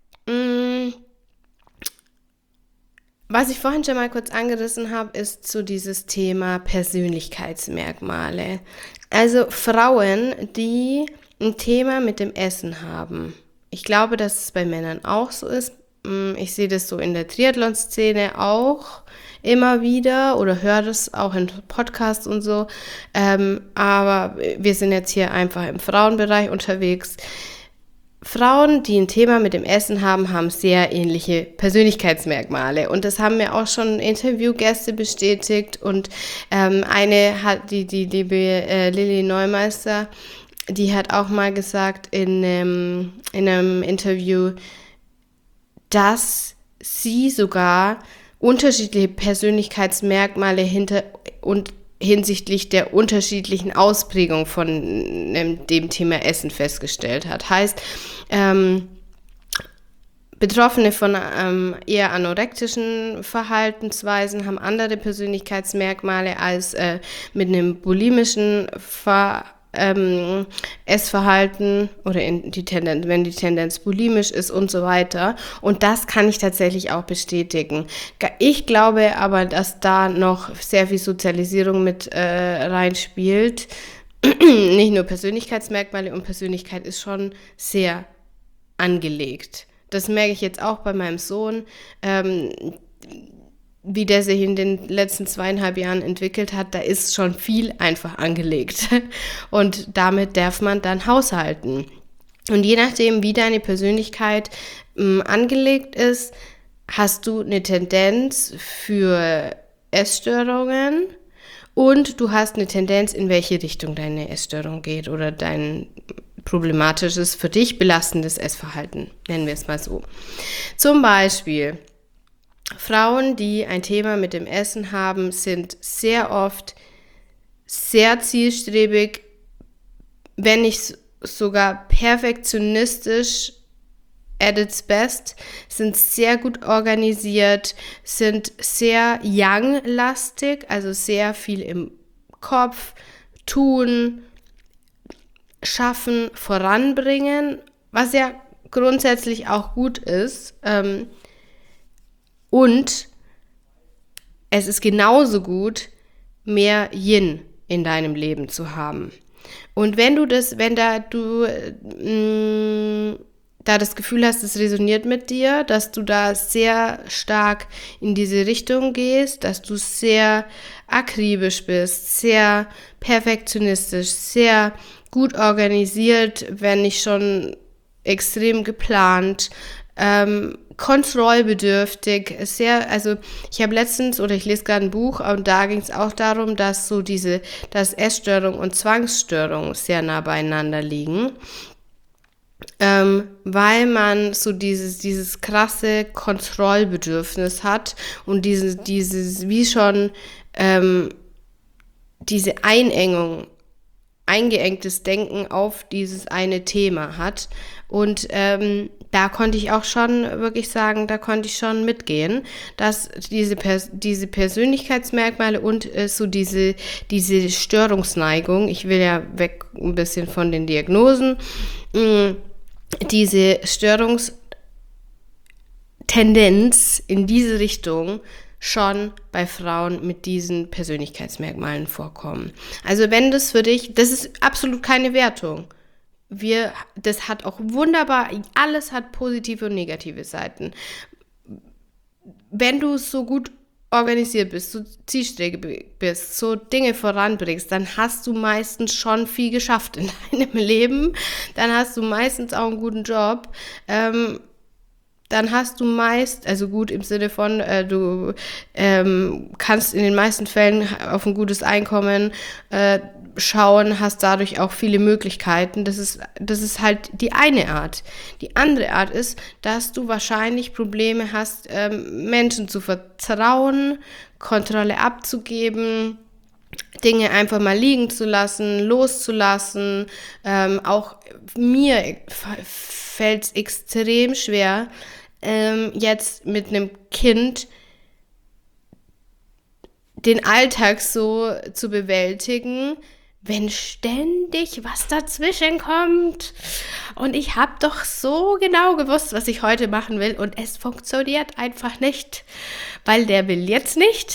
was ich vorhin schon mal kurz angerissen habe, ist so dieses Thema Persönlichkeitsmerkmale. Also Frauen, die ein Thema mit dem Essen haben. Ich glaube, dass es bei Männern auch so ist. Ich sehe das so in der Triathlon-Szene auch immer wieder oder höre das auch in Podcasts und so. Aber wir sind jetzt hier einfach im Frauenbereich unterwegs. Frauen, die ein Thema mit dem Essen haben, haben sehr ähnliche Persönlichkeitsmerkmale und das haben mir auch schon Interviewgäste bestätigt und ähm, eine hat, die, die liebe äh, Lilly Neumeister, die hat auch mal gesagt in, ähm, in einem Interview, dass sie sogar unterschiedliche Persönlichkeitsmerkmale hinter und hinsichtlich der unterschiedlichen Ausprägung von dem Thema Essen festgestellt hat. Heißt, ähm, Betroffene von ähm, eher anorektischen Verhaltensweisen haben andere Persönlichkeitsmerkmale als äh, mit einem bulimischen Ver ähm, Essverhalten oder in die Tendenz, wenn die Tendenz bulimisch ist und so weiter. Und das kann ich tatsächlich auch bestätigen. Ich glaube aber, dass da noch sehr viel Sozialisierung mit äh, reinspielt. Nicht nur Persönlichkeitsmerkmale, und Persönlichkeit ist schon sehr angelegt. Das merke ich jetzt auch bei meinem Sohn, ähm, wie der sich in den letzten zweieinhalb Jahren entwickelt hat. Da ist schon viel einfach angelegt. Und damit darf man dann haushalten. Und je nachdem, wie deine Persönlichkeit ähm, angelegt ist, hast du eine Tendenz für Essstörungen und du hast eine Tendenz, in welche Richtung deine Essstörung geht oder dein problematisches, für dich belastendes Essverhalten, nennen wir es mal so. Zum Beispiel, Frauen, die ein Thema mit dem Essen haben, sind sehr oft sehr zielstrebig, wenn nicht sogar perfektionistisch at its best, sind sehr gut organisiert, sind sehr young-lastig, also sehr viel im Kopf, tun, schaffen, voranbringen, was ja grundsätzlich auch gut ist. Ähm, und es ist genauso gut, mehr Yin in deinem Leben zu haben. Und wenn du das, wenn da du mh, da das Gefühl hast, es resoniert mit dir, dass du da sehr stark in diese Richtung gehst, dass du sehr akribisch bist, sehr perfektionistisch, sehr gut organisiert, wenn nicht schon extrem geplant, ähm, kontrollbedürftig, sehr, also ich habe letztens, oder ich lese gerade ein Buch, und da ging es auch darum, dass so diese, dass Essstörung und Zwangsstörung sehr nah beieinander liegen, ähm, weil man so dieses, dieses krasse Kontrollbedürfnis hat und dieses, dieses wie schon ähm, diese Einengung, eingeengtes Denken auf dieses eine Thema hat. Und ähm, da konnte ich auch schon wirklich sagen, da konnte ich schon mitgehen, dass diese, Pers- diese Persönlichkeitsmerkmale und äh, so diese, diese Störungsneigung, ich will ja weg ein bisschen von den Diagnosen, mh, diese Störungstendenz in diese Richtung schon bei Frauen mit diesen Persönlichkeitsmerkmalen vorkommen. Also wenn das für dich, das ist absolut keine Wertung. Wir, das hat auch wunderbar, alles hat positive und negative Seiten. Wenn du so gut organisiert bist, so zielstrebig bist, so Dinge voranbringst, dann hast du meistens schon viel geschafft in deinem Leben. Dann hast du meistens auch einen guten Job. Ähm, dann hast du meist, also gut im Sinne von, äh, du ähm, kannst in den meisten Fällen auf ein gutes Einkommen äh, schauen, hast dadurch auch viele Möglichkeiten. Das ist, das ist halt die eine Art. Die andere Art ist, dass du wahrscheinlich Probleme hast, ähm, Menschen zu vertrauen, Kontrolle abzugeben, Dinge einfach mal liegen zu lassen, loszulassen. Ähm, auch mir fällt es extrem schwer, ähm, jetzt mit einem Kind den Alltag so zu bewältigen, wenn ständig was dazwischen kommt. Und ich habe doch so genau gewusst, was ich heute machen will, und es funktioniert einfach nicht, weil der will jetzt nicht.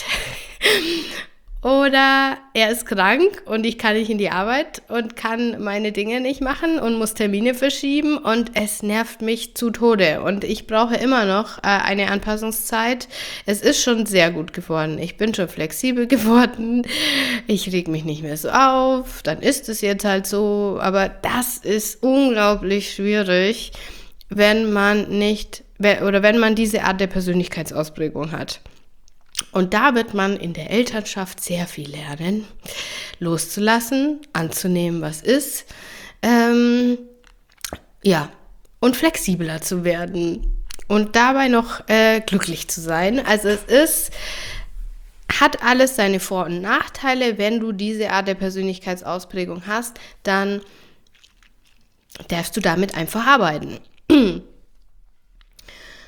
Oder er ist krank und ich kann nicht in die Arbeit und kann meine Dinge nicht machen und muss Termine verschieben und es nervt mich zu Tode. Und ich brauche immer noch äh, eine Anpassungszeit. Es ist schon sehr gut geworden. Ich bin schon flexibel geworden. Ich reg mich nicht mehr so auf. Dann ist es jetzt halt so. Aber das ist unglaublich schwierig, wenn man nicht, oder wenn man diese Art der Persönlichkeitsausprägung hat. Und da wird man in der Elternschaft sehr viel lernen, loszulassen, anzunehmen, was ist, ähm, ja, und flexibler zu werden und dabei noch äh, glücklich zu sein. Also es ist, hat alles seine Vor- und Nachteile. Wenn du diese Art der Persönlichkeitsausprägung hast, dann darfst du damit einfach arbeiten.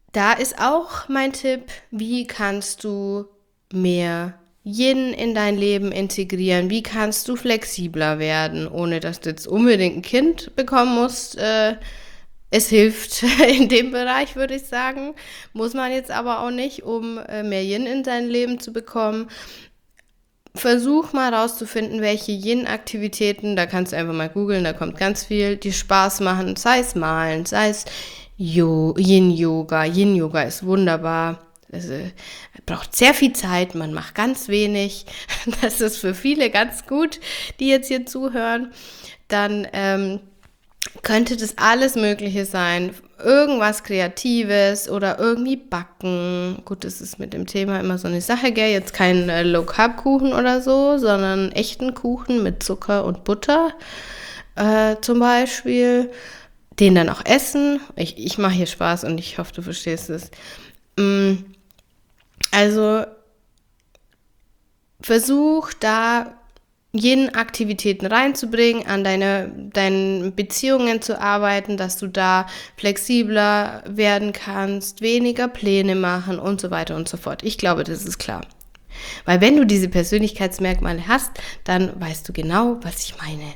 Da ist auch mein Tipp, wie kannst du mehr Yin in dein Leben integrieren? Wie kannst du flexibler werden, ohne dass du jetzt unbedingt ein Kind bekommen musst? Äh, es hilft in dem Bereich, würde ich sagen. Muss man jetzt aber auch nicht, um äh, mehr Yin in dein Leben zu bekommen. Versuch mal rauszufinden, welche Yin-Aktivitäten, da kannst du einfach mal googeln, da kommt ganz viel, die Spaß machen, sei es Malen, sei es Yo- Yin-Yoga. Yin-Yoga ist wunderbar. Es äh, braucht sehr viel Zeit, man macht ganz wenig. Das ist für viele ganz gut, die jetzt hier zuhören. Dann ähm, könnte das alles Mögliche sein. Irgendwas Kreatives oder irgendwie backen. Gut, das ist mit dem Thema immer so eine Sache, gell? Jetzt kein äh, Low-Carb-Kuchen oder so, sondern echten Kuchen mit Zucker und Butter äh, zum Beispiel. Den dann auch essen. Ich, ich mache hier Spaß und ich hoffe, du verstehst es. Also versuch da Yin-Aktivitäten reinzubringen, an deine, deinen Beziehungen zu arbeiten, dass du da flexibler werden kannst, weniger Pläne machen und so weiter und so fort. Ich glaube, das ist klar. Weil wenn du diese Persönlichkeitsmerkmale hast, dann weißt du genau, was ich meine.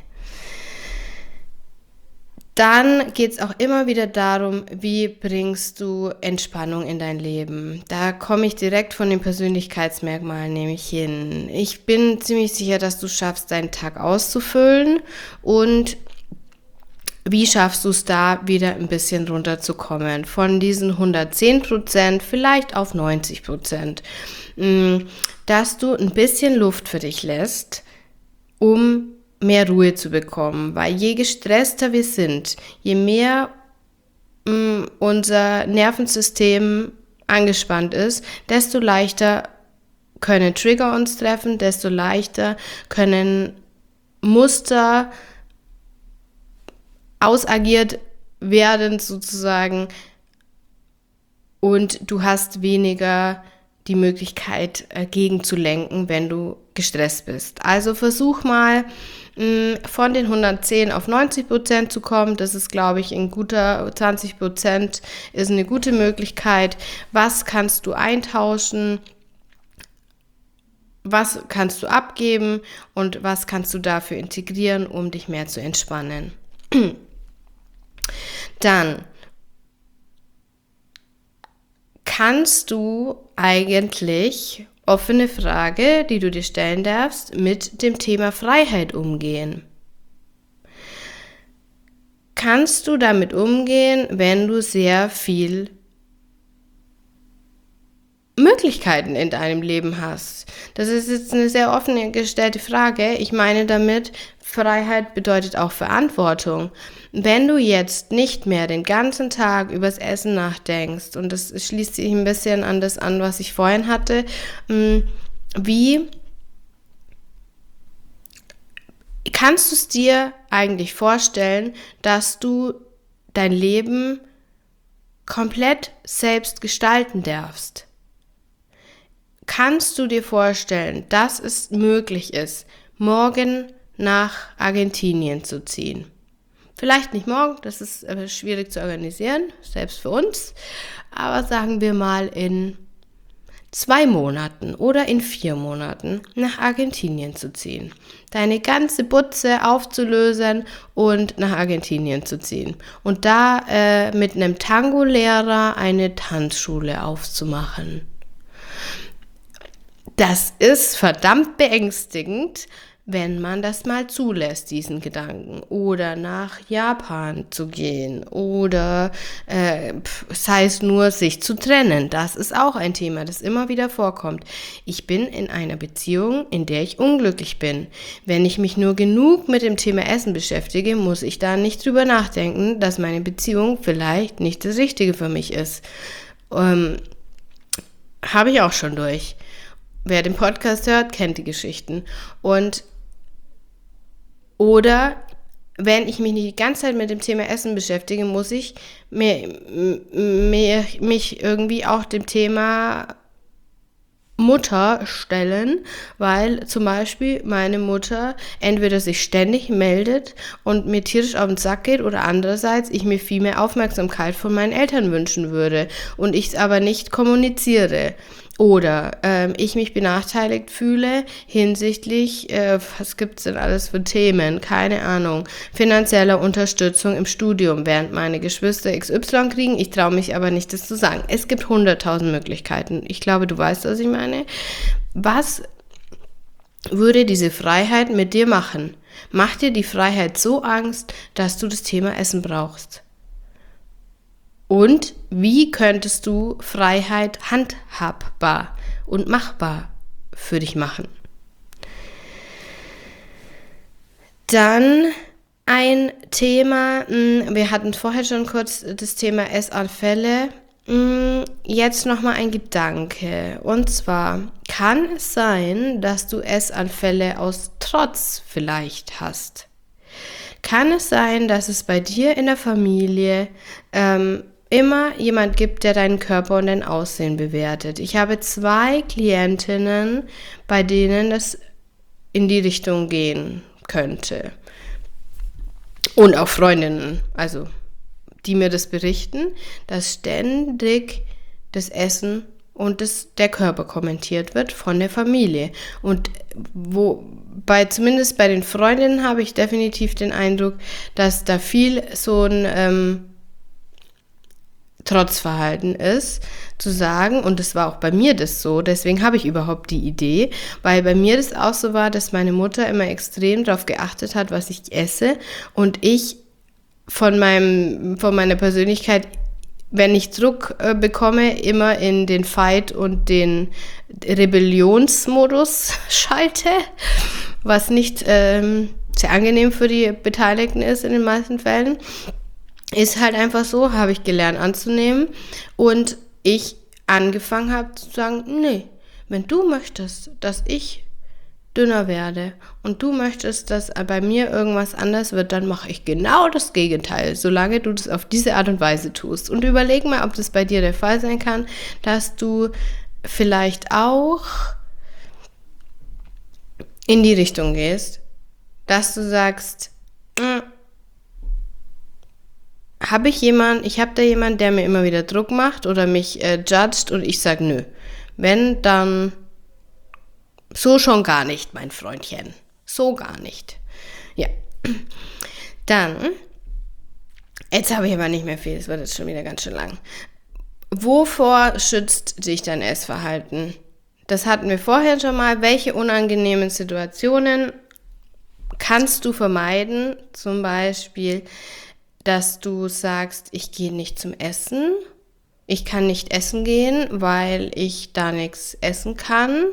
Dann geht es auch immer wieder darum, wie bringst du Entspannung in dein Leben. Da komme ich direkt von den Persönlichkeitsmerkmalen nämlich hin. Ich bin ziemlich sicher, dass du schaffst, deinen Tag auszufüllen und wie schaffst du es da wieder ein bisschen runterzukommen? Von diesen hundertzehn Prozent vielleicht auf neunzig Prozent. Dass du ein bisschen Luft für dich lässt, um mehr Ruhe zu bekommen, weil je gestresster wir sind, je mehr mh, unser Nervensystem angespannt ist, desto leichter können Trigger uns treffen, desto leichter können Muster ausagiert werden sozusagen und du hast weniger die Möglichkeit äh, gegenzulenken, wenn du gestresst bist. Also versuch mal von den hundertzehn auf neunzig Prozent zu kommen. Das ist, glaube ich, ein guter zwanzig Prozent ist eine gute Möglichkeit. Was kannst du eintauschen? Was kannst du abgeben? Und was kannst du dafür integrieren, um dich mehr zu entspannen? Dann kannst du eigentlich, offene Frage, die du dir stellen darfst, mit dem Thema Freiheit umgehen. Kannst du damit umgehen, wenn du sehr viel Möglichkeiten in deinem Leben hast? Das ist jetzt eine sehr offen gestellte Frage. Ich meine damit, Freiheit bedeutet auch Verantwortung. Wenn du jetzt nicht mehr den ganzen Tag übers Essen nachdenkst, und das schließt sich ein bisschen an das an, was ich vorhin hatte, wie kannst du es dir eigentlich vorstellen, dass du dein Leben komplett selbst gestalten darfst? Kannst du dir vorstellen, dass es möglich ist, morgen nach Argentinien zu ziehen? Vielleicht nicht morgen, das ist äh, schwierig zu organisieren, selbst für uns, aber sagen wir mal in zwei Monaten oder in vier Monaten nach Argentinien zu ziehen. Deine ganze Butze aufzulösen und nach Argentinien zu ziehen. Und da äh, mit einem Tango-Lehrer eine Tanzschule aufzumachen. Das ist verdammt beängstigend, wenn man das mal zulässt, diesen Gedanken. Oder nach Japan zu gehen oder äh, sei es nur, sich zu trennen. Das ist auch ein Thema, das immer wieder vorkommt. Ich bin in einer Beziehung, in der ich unglücklich bin. Wenn ich mich nur genug mit dem Thema Essen beschäftige, muss ich da nicht drüber nachdenken, dass meine Beziehung vielleicht nicht das Richtige für mich ist. Ähm, habe ich auch schon durch. Wer den Podcast hört, kennt die Geschichten. Und oder wenn ich mich nicht die ganze Zeit mit dem Thema Essen beschäftige, muss ich mir, mir, mich irgendwie auch dem Thema Mutter stellen, weil zum Beispiel meine Mutter entweder sich ständig meldet und mir tierisch auf den Sack geht oder andererseits ich mir viel mehr Aufmerksamkeit von meinen Eltern wünschen würde und ich es aber nicht kommuniziere. Oder ähm, ich mich benachteiligt fühle hinsichtlich, äh, was gibt's denn alles für Themen, keine Ahnung, finanzieller Unterstützung im Studium, während meine Geschwister X Y kriegen, ich traue mich aber nicht, das zu sagen. Es gibt hunderttausend Möglichkeiten. Ich glaube, du weißt, was ich meine. Was würde diese Freiheit mit dir machen? Macht dir die Freiheit so Angst, dass du das Thema Essen brauchst? Und wie könntest du Freiheit handhabbar und machbar für dich machen? Dann ein Thema, wir hatten vorher schon kurz das Thema Essanfälle, jetzt nochmal ein Gedanke. Und zwar kann es sein, dass du Essanfälle aus Trotz vielleicht hast. Kann es sein, dass es bei dir in der Familie ähm, immer jemand gibt, der deinen Körper und dein Aussehen bewertet. Ich habe zwei Klientinnen, bei denen das in die Richtung gehen könnte. Und auch Freundinnen, also die mir das berichten, dass ständig das Essen und das, der Körper kommentiert wird von der Familie. Und wo bei zumindest bei den Freundinnen habe ich definitiv den Eindruck, dass da viel so ein ähm, Trotzverhalten ist, zu sagen, und das war auch bei mir das so, deswegen habe ich überhaupt die Idee, weil bei mir das auch so war, dass meine Mutter immer extrem darauf geachtet hat, was ich esse und ich von meinem, von meiner Persönlichkeit, wenn ich Druck äh, bekomme, immer in den Fight- und den Rebellionsmodus schalte, was nicht ähm, sehr angenehm für die Beteiligten ist in den meisten Fällen. Ist halt einfach so, habe ich gelernt anzunehmen und ich angefangen habe zu sagen, nee, wenn du möchtest, dass ich dünner werde und du möchtest, dass bei mir irgendwas anders wird, dann mache ich genau das Gegenteil, solange du das auf diese Art und Weise tust. Und überleg mal, ob das bei dir der Fall sein kann, dass du vielleicht auch in die Richtung gehst, dass du sagst, habe ich jemanden, ich habe da jemanden, der mir immer wieder Druck macht oder mich äh, judgt und ich sage, nö, wenn, dann so schon gar nicht, mein Freundchen. So gar nicht. Ja. Dann, jetzt habe ich aber nicht mehr viel, es wird jetzt schon wieder ganz schön lang. Wovor schützt dich dein Essverhalten? Das hatten wir vorher schon mal. Welche unangenehmen Situationen kannst du vermeiden? Zum Beispiel, dass du sagst, ich gehe nicht zum Essen. Ich kann nicht essen gehen, weil ich da nichts essen kann.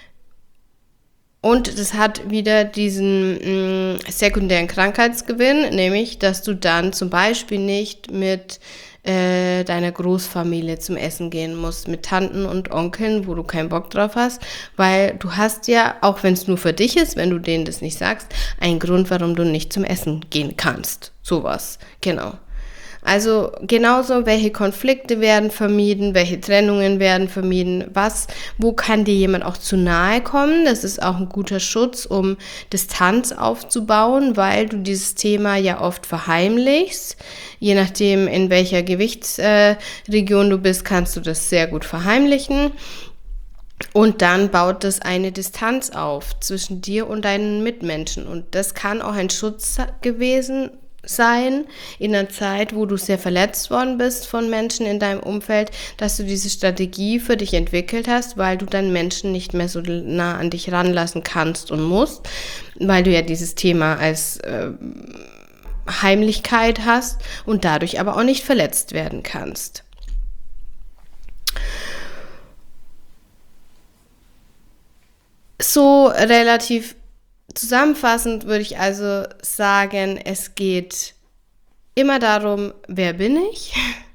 Und das hat wieder diesen mh, sekundären Krankheitsgewinn, nämlich, dass du dann zum Beispiel nicht mit äh, deiner Großfamilie zum Essen gehen musst, mit Tanten und Onkeln, wo du keinen Bock drauf hast, weil du hast ja, auch wenn es nur für dich ist, wenn du denen das nicht sagst, einen Grund, warum du nicht zum Essen gehen kannst. Sowas, genau. Also genauso, welche Konflikte werden vermieden, welche Trennungen werden vermieden, was, wo kann dir jemand auch zu nahe kommen, das ist auch ein guter Schutz, um Distanz aufzubauen, weil du dieses Thema ja oft verheimlichst, je nachdem in welcher Gewichtsregion äh, du bist, kannst du das sehr gut verheimlichen. Und dann baut das eine Distanz auf zwischen dir und deinen Mitmenschen und das kann auch ein Schutz gewesen sein in einer Zeit, wo du sehr verletzt worden bist von Menschen in deinem Umfeld, dass du diese Strategie für dich entwickelt hast, weil du dann Menschen nicht mehr so nah an dich ranlassen kannst und musst, weil du ja dieses Thema als äh, Heimlichkeit hast und dadurch aber auch nicht verletzt werden kannst. So relativ zusammenfassend würde ich also sagen, es geht immer darum, wer bin ich?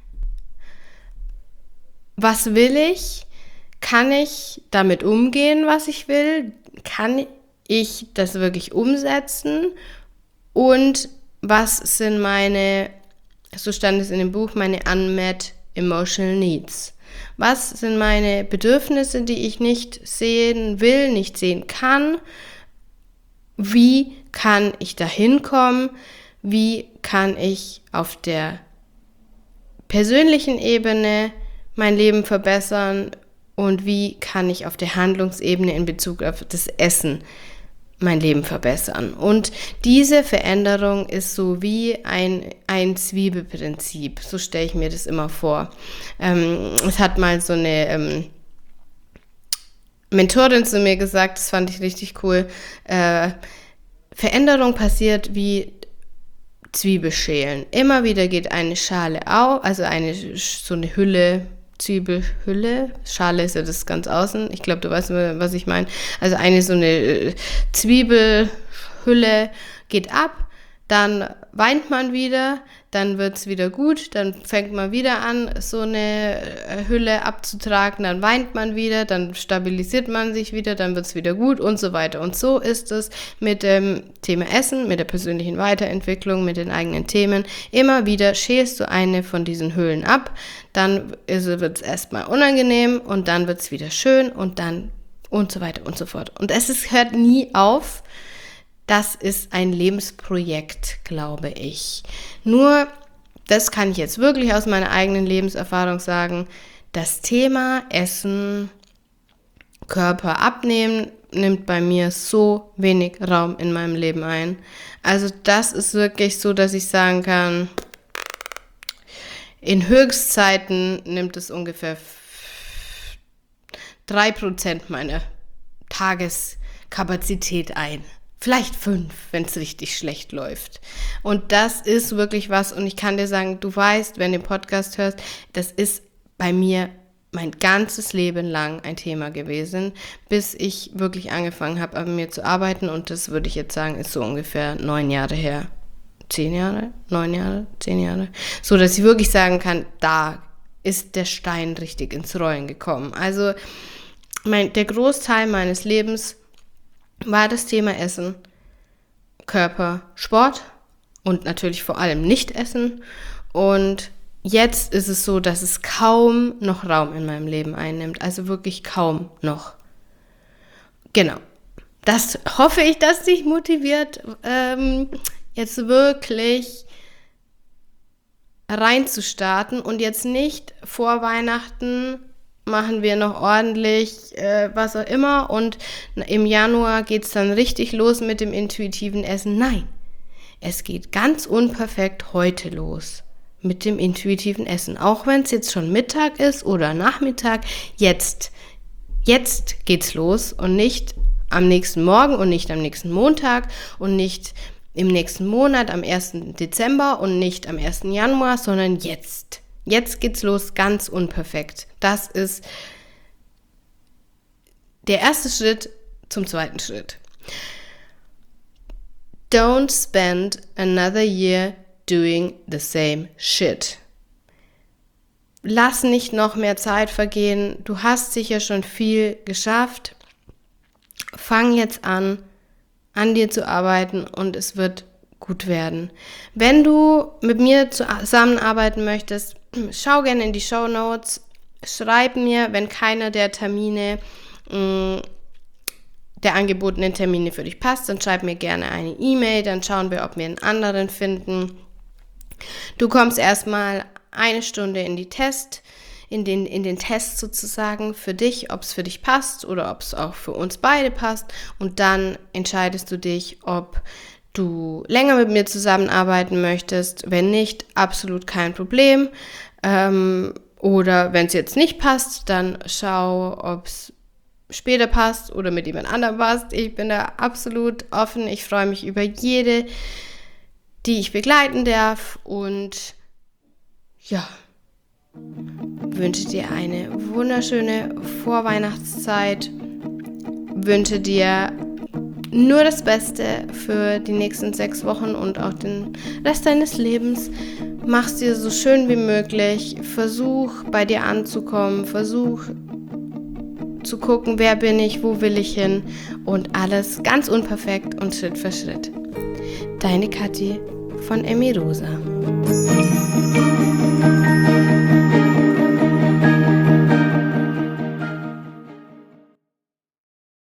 Was will ich? Kann ich damit umgehen, was ich will? Kann ich das wirklich umsetzen? Und was sind meine, so stand es in dem Buch, meine unmet emotional needs? Was sind meine Bedürfnisse, die ich nicht sehen will, nicht sehen kann? Wie kann ich da hinkommen? Wie kann ich auf der persönlichen Ebene mein Leben verbessern? Und wie kann ich auf der Handlungsebene in Bezug auf das Essen mein Leben verbessern? Und diese Veränderung ist so wie ein, ein Zwiebelprinzip. So stelle ich mir das immer vor. Ähm, es hat mal so eine ähm, Mentorin zu mir gesagt, das fand ich richtig cool. Äh, Veränderung passiert wie Zwiebelschälen. Immer wieder geht eine Schale auf, also eine so eine Hülle, Zwiebelhülle, Schale ist ja das ganz außen, ich glaube, du weißt, was ich meine, also eine so eine Zwiebelhülle geht ab, dann weint man wieder, dann wird es wieder gut, dann fängt man wieder an, so eine Hülle abzutragen, dann weint man wieder, dann stabilisiert man sich wieder, dann wird es wieder gut und so weiter. Und so ist es mit dem Thema Essen, mit der persönlichen Weiterentwicklung, mit den eigenen Themen. Immer wieder schälst du eine von diesen Hüllen ab, dann wird es erstmal unangenehm und dann wird es wieder schön und dann und so weiter und so fort. Und es ist, hört nie auf. Das ist ein Lebensprojekt, glaube ich. Nur, das kann ich jetzt wirklich aus meiner eigenen Lebenserfahrung sagen, das Thema Essen, Körper abnehmen, nimmt bei mir so wenig Raum in meinem Leben ein. Also das ist wirklich so, dass ich sagen kann, in Höchstzeiten nimmt es ungefähr drei Prozent meiner Tageskapazität ein. Vielleicht fünf, wenn es richtig schlecht läuft. Und das ist wirklich was, und ich kann dir sagen, du weißt, wenn du den Podcast hörst, das ist bei mir mein ganzes Leben lang ein Thema gewesen, bis ich wirklich angefangen habe, an mir zu arbeiten, und das würde ich jetzt sagen, ist so ungefähr neun Jahre her. Zehn Jahre? Neun Jahre? Zehn Jahre? So, dass ich wirklich sagen kann, da ist der Stein richtig ins Rollen gekommen. Also mein, der Großteil meines Lebens war das Thema Essen, Körper, Sport und natürlich vor allem Nicht-Essen. Und jetzt ist es so, dass es kaum noch Raum in meinem Leben einnimmt. Also wirklich kaum noch. Genau. Das hoffe ich, dass dich motiviert, ähm, jetzt wirklich reinzustarten und jetzt nicht vor Weihnachten machen wir noch ordentlich äh, was auch immer und im Januar geht es dann richtig los mit dem intuitiven Essen. Nein, es geht ganz unperfekt heute los mit dem intuitiven Essen. Auch wenn es jetzt schon Mittag ist oder Nachmittag, jetzt, jetzt geht's los und nicht am nächsten Morgen und nicht am nächsten Montag und nicht im nächsten Monat am ersten Dezember und nicht am ersten Januar, sondern jetzt. Jetzt geht's los, ganz unperfekt. Das ist der erste Schritt zum zweiten Schritt. Don't spend another year doing the same shit. Lass nicht noch mehr Zeit vergehen. Du hast sicher schon viel geschafft. Fang jetzt an, an dir zu arbeiten und es wird gut werden. Wenn du mit mir zusammenarbeiten möchtest, schau gerne in die Shownotes, schreib mir, wenn keiner der Termine, mh, der angebotenen Termine für dich passt, dann schreib mir gerne eine E-Mail, dann schauen wir, ob wir einen anderen finden. Du kommst erstmal eine Stunde in die Test, in den, in den Test sozusagen für dich, ob es für dich passt oder ob es auch für uns beide passt, und dann entscheidest du dich, ob du länger mit mir zusammenarbeiten möchtest. Wenn nicht, absolut kein Problem. Ähm, oder wenn es jetzt nicht passt, dann schau, ob es später passt oder mit jemand anderem passt. Ich bin da absolut offen. Ich freue mich über jede, die ich begleiten darf. Und ja, wünsche dir eine wunderschöne Vorweihnachtszeit. Wünsche dir nur das Beste für die nächsten sechs Wochen und auch den Rest deines Lebens. Mach's dir so schön wie möglich. Versuch, bei dir anzukommen. Versuch zu gucken, wer bin ich, wo will ich hin. Und alles ganz unperfekt und Schritt für Schritt. Deine Kathi von Emmy Rosa.